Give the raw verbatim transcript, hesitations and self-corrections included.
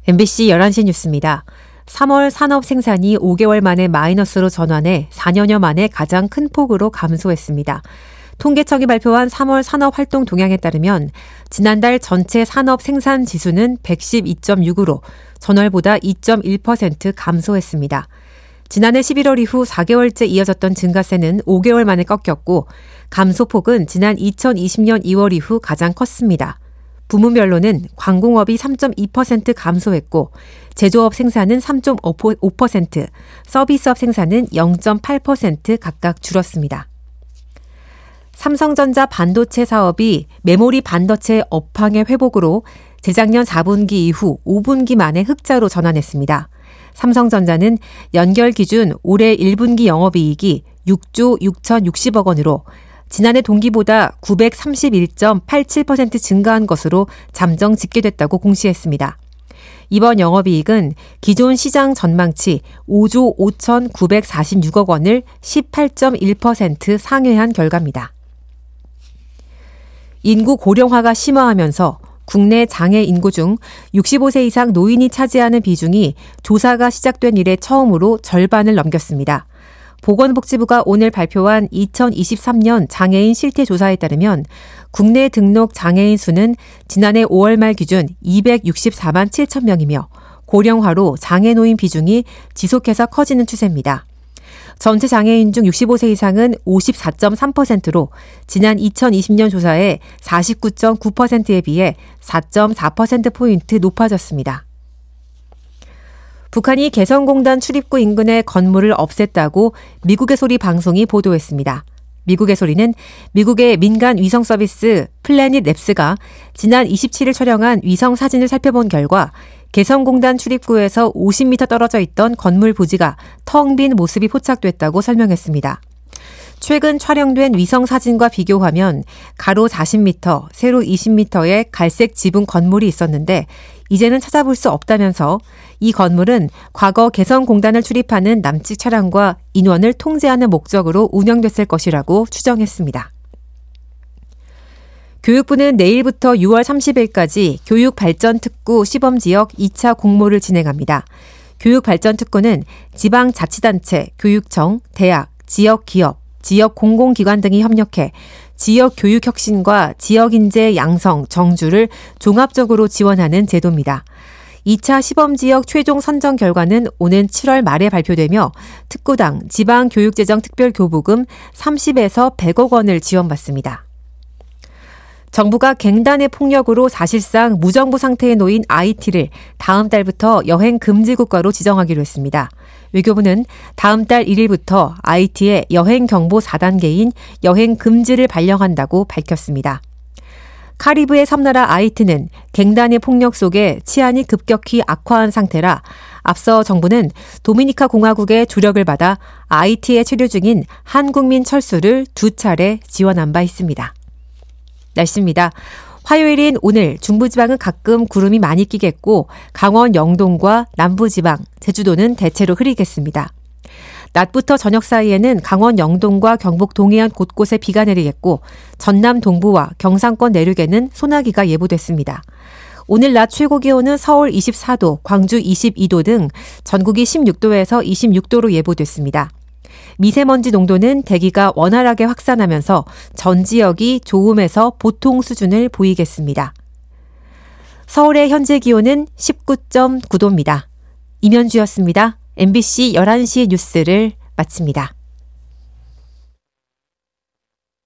엠비씨 열한 시 뉴스입니다. 삼월 산업 생산이 오 개월 만에 마이너스로 전환해 사 년여 만에 가장 큰 폭으로 감소했습니다. 통계청이 발표한 삼월 산업활동 동향에 따르면 지난달 전체 산업 생산 지수는 백십이 점 육으로 전월보다 이 점 일 퍼센트 감소했습니다. 지난해 십일월 이후 사 개월째 이어졌던 증가세는 오 개월 만에 꺾였고 감소폭은 지난 이천이십 년 이월 이후 가장 컸습니다. 부문별로는 광공업이 삼 점 이 퍼센트 감소했고 제조업 생산은 삼 점 오 퍼센트, 서비스업 생산은 영 점 팔 퍼센트 각각 줄었습니다. 삼성전자 반도체 사업이 메모리 반도체 업황의 회복으로 재작년 사 분기 이후 오 분기 만에 흑자로 전환했습니다. 삼성전자는 연결 기준 올해 일 분기 영업이익이 육조 육천육십억 원으로 지난해 동기보다 구백삼십일 점 팔칠 퍼센트 증가한 것으로 잠정 집계됐다고 공시했습니다. 이번 영업이익은 기존 시장 전망치 오조 오천구백사십육억 원을 십팔 점 일 퍼센트 상회한 결과입니다. 인구 고령화가 심화하면서 국내 장애 인구 중 육십오 세 이상 노인이 차지하는 비중이 조사가 시작된 이래 처음으로 절반을 넘겼습니다. 보건복지부가 오늘 발표한 이천이십삼 년 장애인 실태조사에 따르면 국내 등록 장애인 수는 지난해 오월 말 기준 이백육십사만 칠천 명이며 고령화로 장애노인 비중이 지속해서 커지는 추세입니다. 전체 장애인 중 육십오 세 이상은 오십사 점 삼 퍼센트로 지난 이천이십 년 조사의 사십구 점 구 퍼센트에 비해 사 점 사 퍼센트포인트 높아졌습니다. 북한이 개성공단 출입구 인근의 건물을 없앴다고 미국의 소리 방송이 보도했습니다. 미국의 소리는 미국의 민간 위성 서비스 플래닛 랩스가 지난 이십칠 일 촬영한 위성 사진을 살펴본 결과 개성공단 출입구에서 오십 미터 떨어져 있던 건물 부지가 텅 빈 모습이 포착됐다고 설명했습니다. 최근 촬영된 위성 사진과 비교하면 가로 사십 미터, 세로 이십 미터의 갈색 지붕 건물이 있었는데 이제는 찾아볼 수 없다면서 이 건물은 과거 개성공단을 출입하는 남측 차량과 인원을 통제하는 목적으로 운영됐을 것이라고 추정했습니다. 교육부는 내일부터 유월 삼십일까지 교육발전특구 시범지역 이 차 공모를 진행합니다. 교육발전특구는 지방자치단체, 교육청, 대학, 지역기업, 지역 공공기관 등이 협력해 지역 교육 혁신과 지역 인재 양성, 정주를 종합적으로 지원하는 제도입니다. 이 차 시범지역 최종 선정 결과는 오는 칠월 말에 발표되며 특구당 지방교육재정특별교부금 삼십에서 백억 원을 지원받습니다. 정부가 갱단의 폭력으로 사실상 무정부 상태에 놓인 아이티를 다음 달부터 여행 금지 국가로 지정하기로 했습니다. 외교부는 다음 달 일 일부터 아이티의 여행 경보 사 단계인 여행 금지를 발령한다고 밝혔습니다. 카리브해 섬나라 아이티는 갱단의 폭력 속에 치안이 급격히 악화한 상태라 앞서 정부는 도미니카 공화국의 조력을 받아 아이티에 체류 중인 한국민 철수를 두 차례 지원한 바 있습니다. 날씨입니다. 화요일인 오늘 중부지방은 가끔 구름이 많이 끼겠고 강원 영동과 남부지방, 제주도는 대체로 흐리겠습니다. 낮부터 저녁 사이에는 강원 영동과 경북 동해안 곳곳에 비가 내리겠고 전남 동부와 경상권 내륙에는 소나기가 예보됐습니다. 오늘 낮 최고 기온은 서울 이십사 도, 광주 이십이 도 등 전국이 십육 도에서 이십육 도로 예보됐습니다. 미세먼지 농도는 대기가 원활하게 확산하면서 전 지역이 좋음에서 보통 수준을 보이겠습니다. 서울의 현재 기온은 십구 점 구 도입니다. 임현주였습니다. 엠비씨 열한 시 뉴스를 마칩니다.